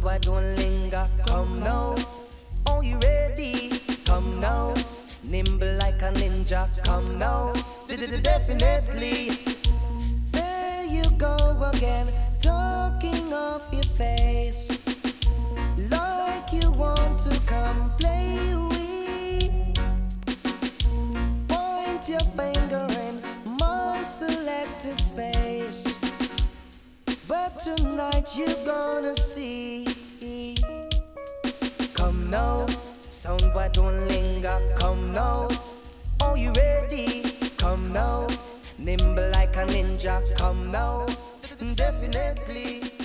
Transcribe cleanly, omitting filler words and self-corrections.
boy, don't linger. Come now. Are you ready? Come now. Nimble like a ninja. Come now. Definitely. There you go again, talking off your face, like you want to come play with. Point your finger in my selector's face, but tonight you're gonna see. Come now, sound boy, don't linger. Come now, are you ready? Come now, nimble like a ninja. Come now, definitely.